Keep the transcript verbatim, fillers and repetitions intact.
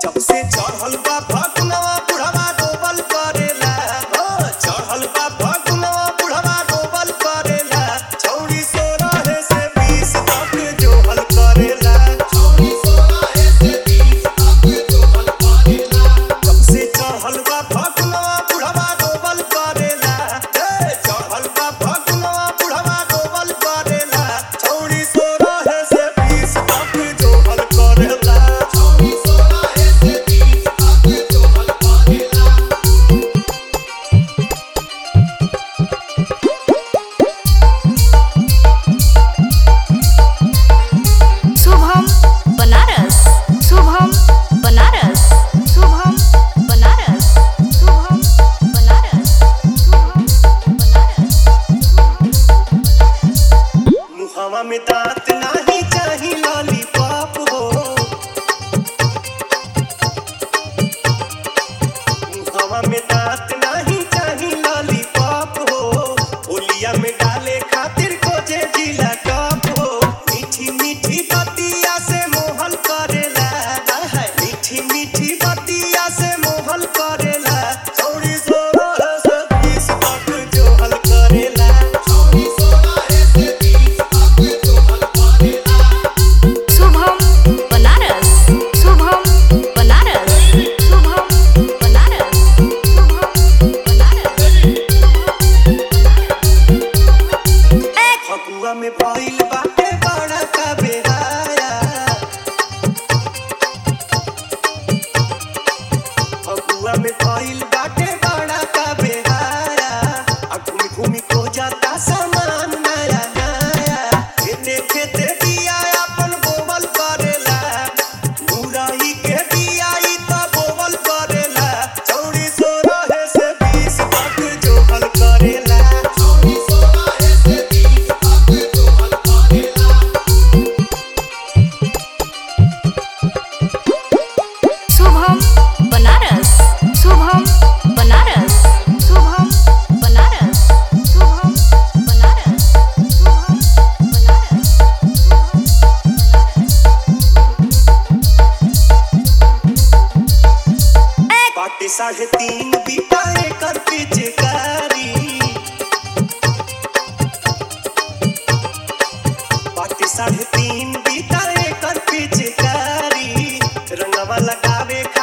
जब से चढ़ल बा फगुनवा बुढ़वा डोबल करेला हो चढ़ल बा फगुनवा बुढ़वा डोबल करेला छौड़ी सोरहे से बीस तक जोहल करेला छौड़ी सोरहे से बीस तक जोहल करेला जब से चढ़ल बा फगुनवा बुढ़वा डोबल करेला ए चढ़ल बा फगुनवा बुढ़वा डोबल करेला छौड़ी सोरहे से बीस तक जोहल करेला छौड़ी सोरहे से बीस तक जोहल करेला शुभम बनारस शुभम बनारस शुभम बनारस शुभम बनारस शुभम बनारस मुहावा में दांत नाही चाही लॉलीपॉप हो मुहावा में दांत नाही चाही लॉलीपॉप हो होलिया में डाले खातिर खोजे जिला टॉप हो मीठी मीठी बतिया से मोहल करेला हाय मीठी मीठी बतिया से मोहल करेला छौड़ी सोरहे से बीस तक जोहल करेला छौड़ी सोरहे से बीस तक जोहल करेला शुभम बनारस शुभम बनारस शुभम बनारस शुभम बनारस फगुआ में भइल बाटे बड़ा का बेहाया फगुआ में भइल बाटे बड़ा का बेहाया आ घूमी घूमी को जाता सामान नया नया खेते खेते दिया अपन बोवल करेला मुरई के दिया ई त बोवल करेला छौड़ी सोरहे से बीस तक जोहल करेला छौड़ी सोरहे से बीस तक जोहल करेला शुभम बनारस शुभम बनारस शुभम बनारस शुभम बनारस शुभम बनारस बाटे साढ़े तीन बीता एकर पिचकारी बाटे साढ़े तीन बीता एकर पिचकारी रंगवा लगावे